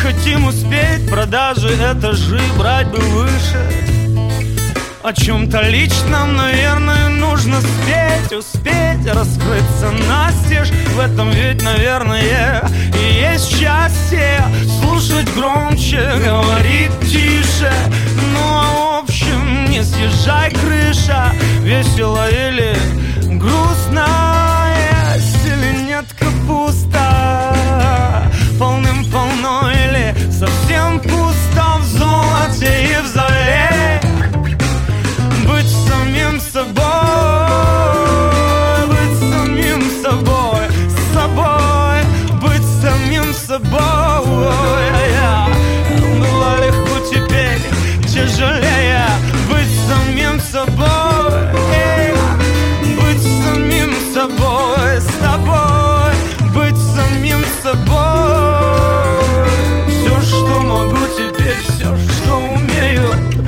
хотим успеть, продажи этажи брать бы выше. О чем-то личном, наверное, нужно спеть, успеть раскрыться настежь. В этом ведь, наверное, и есть счастье. Слушать громче, говорить тише. Ну а в общем, не съезжай крыша. Весело или грустно, есть или нет капуста. Полным-полно или совсем пусто. В золоте и в зале быть самим собой, быть самим собой, с собой, быть самим собой. Было легко, теперь тяжелее быть самим собой, быть самим собой, с тобой, быть самим собой. Все, что могу теперь, все, что умею.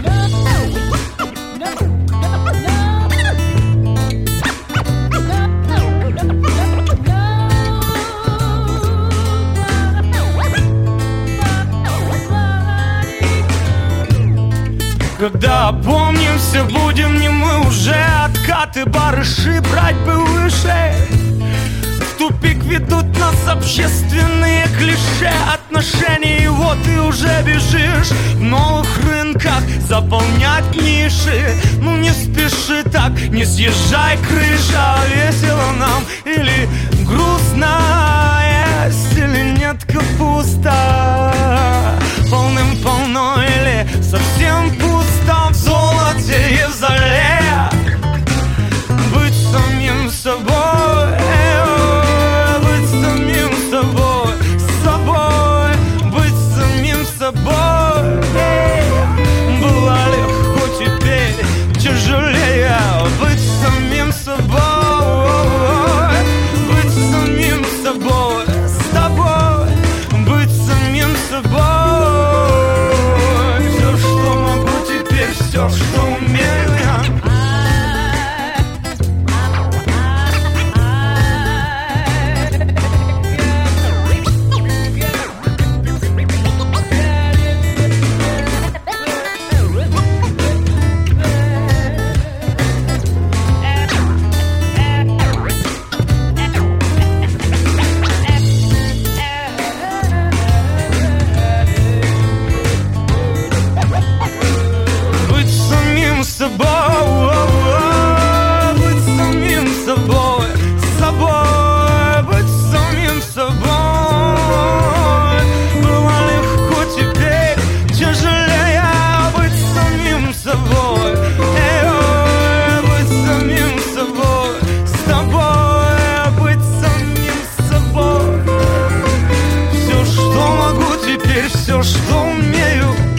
Когда опомнимся, будем не мы уже. Откаты, барыши брать бы выше. В тупик ведут нас общественные клише отношений. И вот ты уже бежишь в новых рынках заполнять ниши. Ну не спеши так, не съезжай крыша. Весело нам или грустно, есть или нет капуста. Полным-полно или совсем пусто. В золоте и в зале быть самим собой, быть самим собой, с собой, быть самим собой. Было легко, теперь тяжелее быть самим собой, быть самим собой, с тобой, быть самим собой. Все, что могу теперь, все, что умею я. Все, что умею.